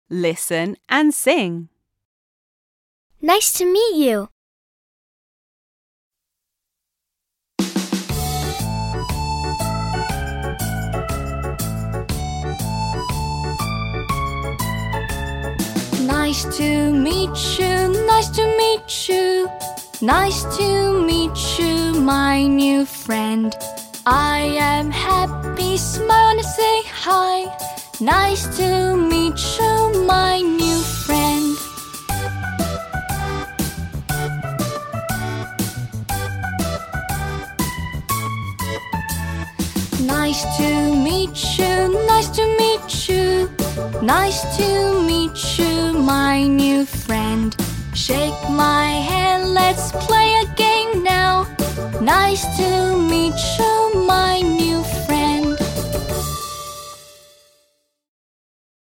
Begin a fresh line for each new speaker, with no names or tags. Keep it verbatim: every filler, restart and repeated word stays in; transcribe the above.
Listen and sing.
Nice to meet you.
Nice to meet you, nice to meet you. Nice to meet you, my new friend. I am happy, smile and say hi. Nice to meet you, my new friend. Nice to meet you, nice to meet you. Nice to meet you, my new friend. Shake my hand, let's play a game now. Nice to meet you, my new friend.